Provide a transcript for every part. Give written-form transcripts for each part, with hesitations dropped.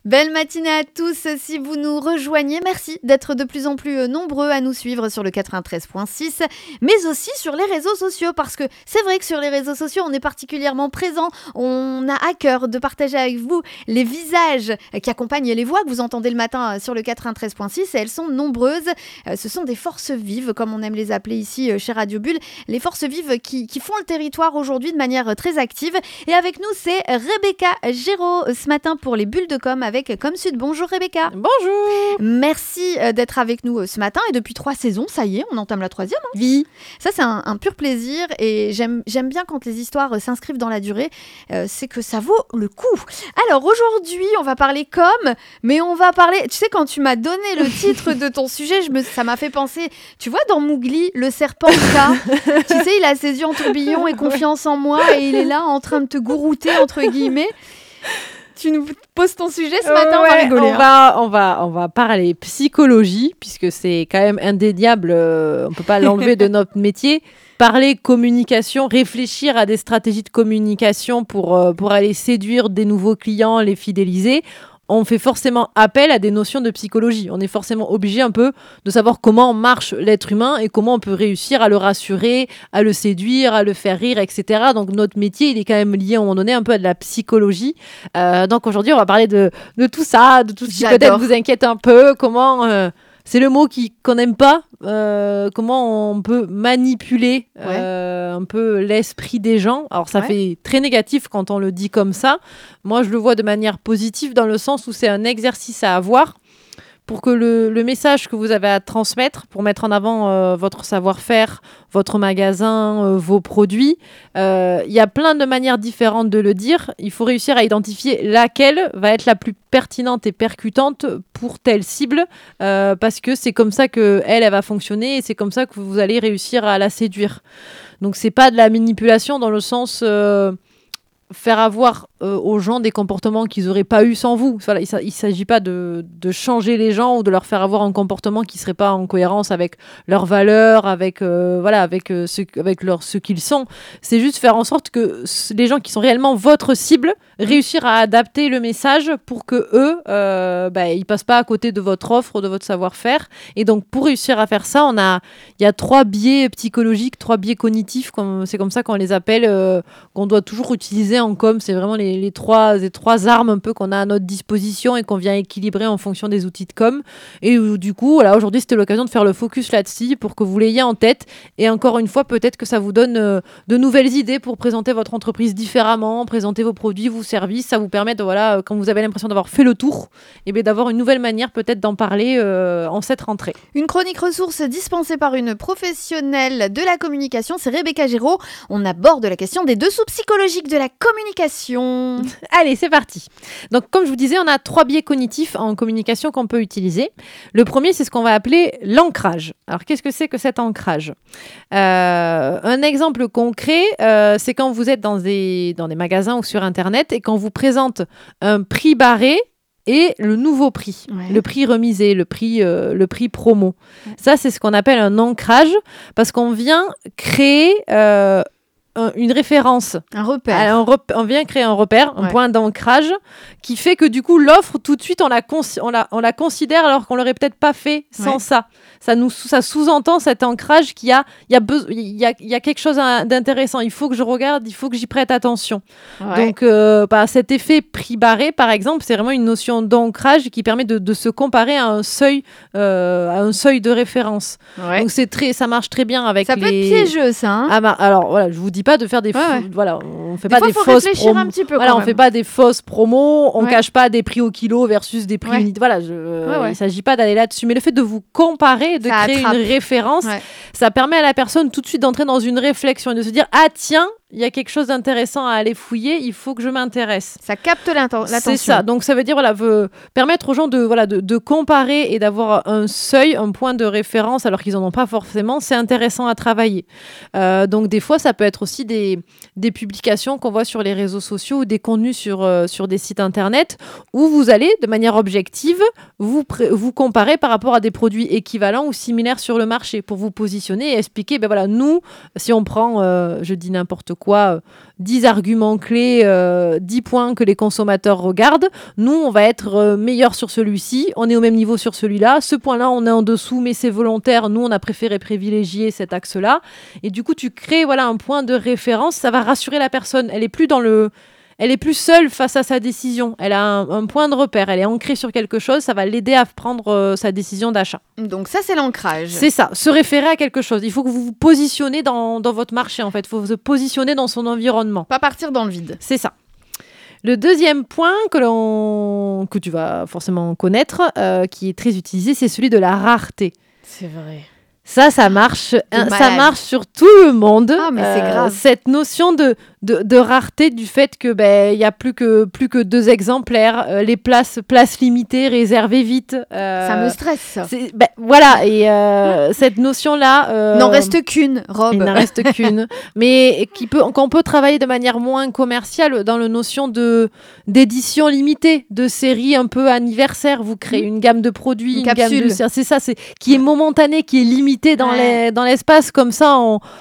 Belle matinée à tous, si vous nous rejoignez, merci d'être de plus en plus nombreux à nous suivre sur le 93.6, mais aussi sur les réseaux sociaux, parce que c'est vrai que sur les réseaux sociaux, on est particulièrement présent, on a à cœur de partager avec vous les visages qui accompagnent les voix que vous entendez le matin sur le 93.6, et elles sont nombreuses, ce sont des forces vives, comme on aime les appeler ici chez Radio Bulle, les forces vives qui font le territoire aujourd'hui de manière très active, et avec nous c'est Rebecca Géraud ce matin pour les bulles de com' avec Comme Sud. Bonjour Rebecca. Bonjour. Merci d'être avec nous ce matin et depuis 3 saisons, ça y est, on entame la 3e. Hein. Oui. Ça c'est un pur plaisir et j'aime bien quand les histoires s'inscrivent dans la durée, c'est que ça vaut le coup. Alors aujourd'hui, on va parler mais on va parler, tu sais quand tu m'as donné le titre de ton sujet, ça m'a fait penser, tu vois dans Mowgli, le serpent K, tu sais il a ses yeux en tourbillon et confiance en moi et il est là en train de te gourouter entre guillemets. Tu nous poses ton sujet ce matin, on va rigoler. On va parler psychologie, puisque c'est quand même indéniable, on ne peut pas l'enlever de notre métier. Parler communication, réfléchir à des stratégies de communication pour aller séduire des nouveaux clients, les fidéliser. On fait forcément appel à des notions de psychologie. On est forcément obligé un peu de savoir comment marche l'être humain et comment on peut réussir à le rassurer, à le séduire, à le faire rire, etc. Donc notre métier, il est quand même lié à un moment donné un peu à de la psychologie. Donc aujourd'hui, on va parler de tout ça, de tout ce qui peut-être vous inquiète un peu, comment... c'est le mot qu'on n'aime pas. Comment on peut manipuler un peu l'esprit des gens. Alors ça fait très négatif quand on le dit comme ça. Moi, je le vois de manière positive dans le sens où c'est un exercice à avoir pour que le message que vous avez à transmettre, pour mettre en avant votre savoir-faire, votre magasin, vos produits, il y a plein de manières différentes de le dire. Il faut réussir à identifier laquelle va être la plus pertinente et percutante pour telle cible, parce que c'est comme ça qu'elle va fonctionner et c'est comme ça que vous allez réussir à la séduire. Donc c'est pas de la manipulation dans le sens... faire avoir aux gens des comportements qu'ils n'auraient pas eu sans vous. Voilà, il ne s'agit pas de changer les gens ou de leur faire avoir un comportement qui ne serait pas en cohérence avec leurs valeurs, avec ce qu'ils sont. C'est juste faire en sorte que les gens qui sont réellement votre cible réussir à adapter le message pour que eux, ils passent pas à côté de votre offre, de votre savoir-faire. Et donc, pour réussir à faire ça, il y a 3 biais psychologiques, 3 biais cognitifs, c'est comme ça qu'on les appelle, qu'on doit toujours utiliser en com. C'est vraiment les trois armes un peu qu'on a à notre disposition et qu'on vient équilibrer en fonction des outils de com. Et du coup, voilà, aujourd'hui, c'était l'occasion de faire le focus là-dessus pour que vous l'ayez en tête. Et encore une fois, peut-être que ça vous donne de nouvelles idées pour présenter votre entreprise différemment, présenter vos produits, vos services. Ça vous permet de, quand vous avez l'impression d'avoir fait le tour, d'avoir une nouvelle manière peut-être d'en parler en cette rentrée. Une chronique ressource dispensée par une professionnelle de la communication, c'est Rebecca Géraud. On aborde la question des dessous psychologiques de la communication. Allez, c'est parti. Donc, comme je vous disais, on a 3 biais cognitifs en communication qu'on peut utiliser. Le premier, c'est ce qu'on va appeler l'ancrage. Alors, qu'est-ce que c'est que cet ancrage ? Un exemple concret, c'est quand vous êtes dans des magasins ou sur Internet et qu'on vous présente un prix barré et le nouveau prix, le prix remisé, le prix promo. Ça, c'est ce qu'on appelle un ancrage parce qu'on vient créer... une référence, un repère. On vient créer un repère, un point d'ancrage qui fait que du coup l'offre tout de suite on la considère alors qu'on l'aurait peut-être pas fait sans ça. Ça sous-entend cet ancrage qu'il y a quelque chose d'intéressant. Il faut que je regarde, il faut que j'y prête attention. Donc cet effet prix barré par exemple, c'est vraiment une notion d'ancrage qui permet de se comparer à un seuil de référence. Donc ça marche très bien avec ça peut être piégeux ça. Hein alors voilà, je vous dis pas de faire des on fait pas des fausses promos. Un petit peu on fait pas des fausses promos, on cache pas des prix au kilo versus des prix unités. Voilà, il s'agit pas d'aller là-dessus, mais le fait de vous comparer, de créer une référence, ça permet à la personne tout de suite d'entrer dans une réflexion et de se dire ah tiens, il y a quelque chose d'intéressant à aller fouiller, il faut que je m'intéresse. Ça capte l'attention. C'est ça. Donc ça veut dire permettre aux gens de comparer et d'avoir un seuil, un point de référence alors qu'ils en ont pas forcément, c'est intéressant à travailler. Donc des fois ça peut être aussi des publications qu'on voit sur les réseaux sociaux ou des contenus sur des sites internet où vous allez de manière objective vous comparer par rapport à des produits équivalents ou similaires sur le marché pour vous positionner et expliquer nous si on prend je dis n'importe quoi 10 arguments clés, 10 points que les consommateurs regardent. Nous, on va être meilleur sur celui-ci. On est au même niveau sur celui-là. Ce point-là, on est en dessous, mais c'est volontaire. Nous, on a préféré privilégier cet axe-là. Et du coup, tu crées un point de référence. Ça va rassurer la personne. Elle est plus seule face à sa décision. Elle a un point de repère. Elle est ancrée sur quelque chose. Ça va l'aider à prendre sa décision d'achat. Donc ça, c'est l'ancrage. C'est ça. Se référer à quelque chose. Il faut que vous vous positionnez dans votre marché, en fait. Il faut se positionner dans son environnement. Pas partir dans le vide. C'est ça. Le deuxième point que tu vas forcément connaître, qui est très utilisé, c'est celui de la rareté. C'est vrai. Ça marche. Ça marche sur tout le monde. Ah, mais c'est grave. Cette notion de rareté du fait que il y a plus que 2 exemplaires, les places limitées, réservées vite. Ça me stresse. Voilà, et cette notion-là. N'en reste qu'une, Rob. Il n'en reste qu'une, mais qu'on peut travailler de manière moins commerciale dans la notion d'édition limitée, de série un peu anniversaire. Vous créez une gamme de produits, une capsule. C'est ça, qui est momentanée, qui est limitée dans l'espace. Comme ça,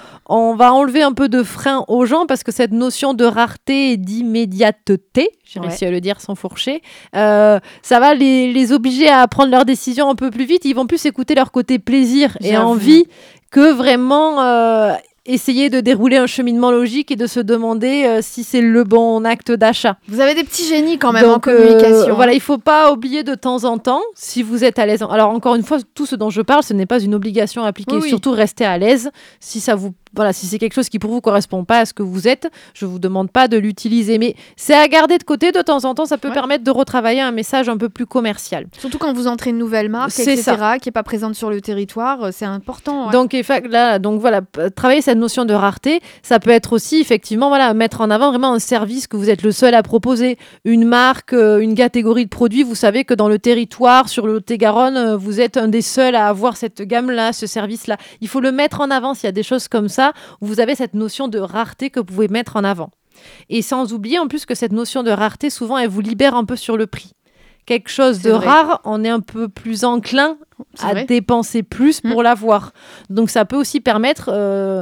on va enlever un peu de frein aux gens parce que cette notion de rareté et d'immédiateté, j'ai réussi à le dire sans fourcher, ça va les obliger à prendre leurs décisions un peu plus vite. Ils vont plus écouter leur côté plaisir et envie que vraiment essayer de dérouler un cheminement logique et de se demander si c'est le bon acte d'achat. Vous avez des petits génies quand même en communication. Voilà, il ne faut pas oublier de temps en temps, si vous êtes à l'aise. Alors encore une fois, tout ce dont je parle, ce n'est pas une obligation à appliquer. Oui. Surtout, restez à l'aise. Si c'est quelque chose qui pour vous correspond pas à ce que vous êtes, je vous demande pas de l'utiliser. Mais c'est à garder de côté de temps en temps. Ça peut permettre de retravailler un message un peu plus commercial. Surtout quand vous entrez une nouvelle marque, etc., qui n'est pas présente sur le territoire, c'est important. Ouais. Donc voilà, travailler cette notion de rareté, ça peut être aussi effectivement mettre en avant vraiment un service que vous êtes le seul à proposer, une marque, une catégorie de produits. Vous savez que dans le territoire, sur le Lot-et-Garonne, vous êtes un des seuls à avoir cette gamme-là, ce service-là. Il faut le mettre en avant s'il y a des choses comme ça. Vous avez cette notion de rareté que vous pouvez mettre en avant. Et sans oublier en plus que cette notion de rareté, souvent, elle vous libère un peu sur le prix. Quelque chose de rare, on est un peu plus enclin à dépenser plus pour l'avoir. Donc ça peut aussi permettre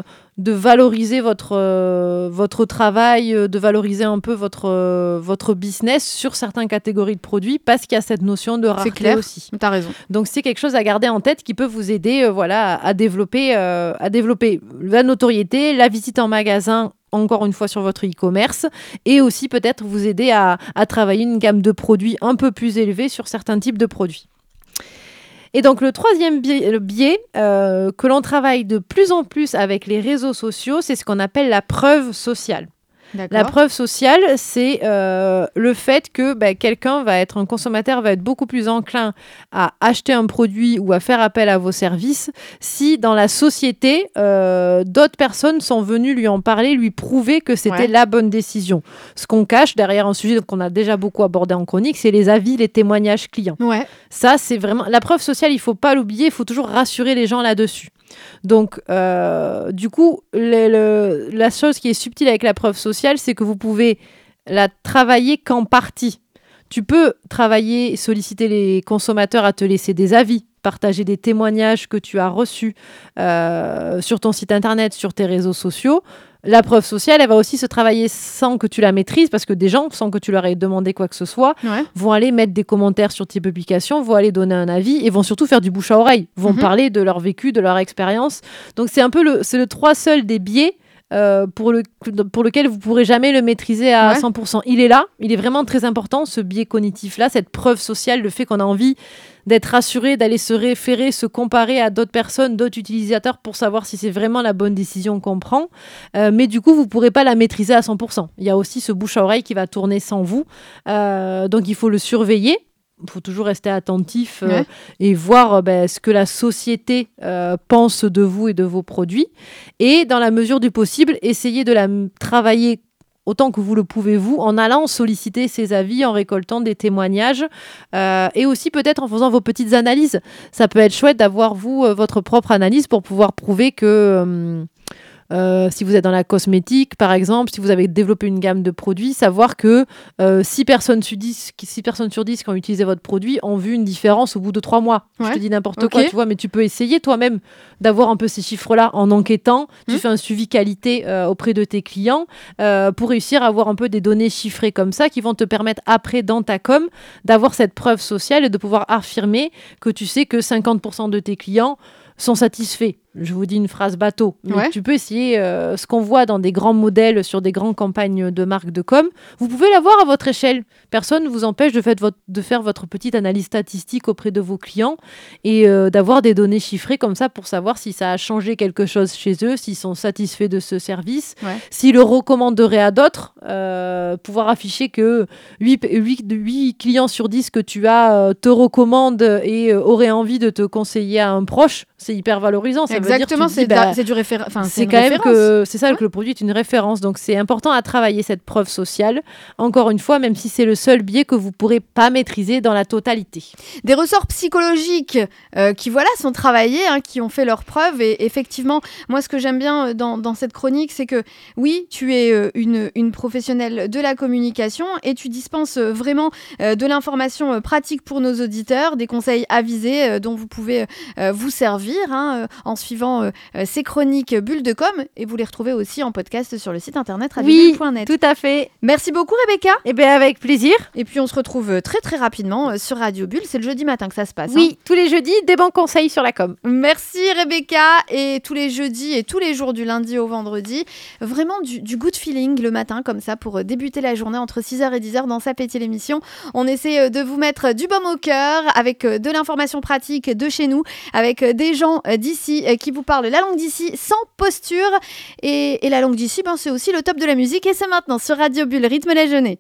de valoriser votre travail, de valoriser un peu votre business sur certaines catégories de produits parce qu'il y a cette notion de rareté aussi. Tu as raison. Donc c'est quelque chose à garder en tête qui peut vous aider à développer la notoriété, la visite en magasin, encore une fois sur votre e-commerce, et aussi peut-être vous aider à travailler une gamme de produits un peu plus élevée sur certains types de produits. Et donc le troisième biais que l'on travaille de plus en plus avec les réseaux sociaux, c'est ce qu'on appelle la preuve sociale. D'accord. La preuve sociale, c'est le fait que un consommateur va être beaucoup plus enclin à acheter un produit ou à faire appel à vos services si dans la société, d'autres personnes sont venues lui en parler, lui prouver que c'était la bonne décision. Ce qu'on cache derrière un sujet qu'on a déjà beaucoup abordé en chronique, c'est les avis, les témoignages clients. Ouais. Ça, c'est vraiment... La preuve sociale, il ne faut pas l'oublier, il faut toujours rassurer les gens là-dessus. Donc, du coup, la chose qui est subtile avec la preuve sociale, c'est que vous pouvez la travailler qu'en partie. Tu peux travailler, solliciter les consommateurs à te laisser des avis, partager des témoignages que tu as reçus sur ton site internet, sur tes réseaux sociaux. La preuve sociale, elle va aussi se travailler sans que tu la maîtrises, parce que des gens, sans que tu leur aies demandé quoi que ce soit, vont aller mettre des commentaires sur tes publications, vont aller donner un avis et vont surtout faire du bouche à oreille, vont parler de leur vécu, de leur expérience. Donc c'est un peu le 3 seul des biais pour lequel vous ne pourrez jamais le maîtriser à 100%. Il est là, il est vraiment très important, ce biais cognitif-là, cette preuve sociale, le fait qu'on a envie d'être rassuré, d'aller se référer, se comparer à d'autres personnes, d'autres utilisateurs pour savoir si c'est vraiment la bonne décision qu'on prend. Mais du coup, vous ne pourrez pas la maîtriser à 100%. Il y a aussi ce bouche à oreille qui va tourner sans vous. Donc, il faut le surveiller. Il faut toujours rester attentif et voir ce que la société pense de vous et de vos produits. Et dans la mesure du possible, essayer de la travailler autant que vous le pouvez vous, en allant solliciter ses avis, en récoltant des témoignages et aussi peut-être en faisant vos petites analyses. Ça peut être chouette d'avoir, vous, votre propre analyse pour pouvoir prouver que si vous êtes dans la cosmétique, par exemple, si vous avez développé une gamme de produits, savoir que 6 personnes sur 10 qui ont utilisé votre produit ont vu une différence au bout de 3 mois. Je te dis n'importe quoi, tu vois, mais tu peux essayer toi-même d'avoir un peu ces chiffres-là en enquêtant. Tu fais un suivi qualité auprès de tes clients pour réussir à avoir un peu des données chiffrées comme ça qui vont te permettre après, dans ta com, d'avoir cette preuve sociale et de pouvoir affirmer que tu sais que 50% de tes clients sont satisfaits. Je vous dis une phrase bateau, mais tu peux essayer ce qu'on voit dans des grands modèles sur des grandes campagnes de marque de com. Vous pouvez l'avoir à votre échelle. Personne ne vous empêche de faire votre petite analyse statistique auprès de vos clients et d'avoir des données chiffrées comme ça pour savoir si ça a changé quelque chose chez eux, s'ils sont satisfaits de ce service, s'ils le recommanderaient à d'autres, pouvoir afficher que 8 clients sur 10 que tu as te recommandent et auraient envie de te conseiller à un proche. C'est hyper valorisant. Ça Exactement, veut dire, c'est du référent. C'est quand même que c'est ça que le produit est une référence. Donc c'est important à travailler cette preuve sociale. Encore une fois, même si c'est le seul biais que vous pourrez pas maîtriser dans la totalité. Des ressorts psychologiques qui sont travaillés, qui ont fait leurs preuves. Et effectivement, moi ce que j'aime bien dans cette chronique, c'est que oui, tu es une professionnelle de la communication et tu dispenses vraiment de l'information pratique pour nos auditeurs, des conseils avisés dont vous pouvez vous servir en suivant ces chroniques Bulle de Com, et vous les retrouvez aussi en podcast sur le site internet radiobulle.net. Oui, tout à fait. Merci beaucoup Rebecca. Eh bien avec plaisir. Et puis on se retrouve très très rapidement sur Radio Bulle, c'est le jeudi matin que ça se passe. Oui, tous les jeudis, des bons conseils sur la com. Merci Rebecca, et tous les jeudis et tous les jours du lundi au vendredi, vraiment du good feeling le matin comme ça pour débuter la journée entre 6h et 10h dans Sa Pétille l'émission. On essaie de vous mettre du baume au cœur avec de l'information pratique de chez nous, avec des gens d'ici qui vous parlent la langue d'ici sans posture, et la langue d'ici c'est aussi le top de la musique, et c'est maintenant sur Radio Bulle, rythme la journée.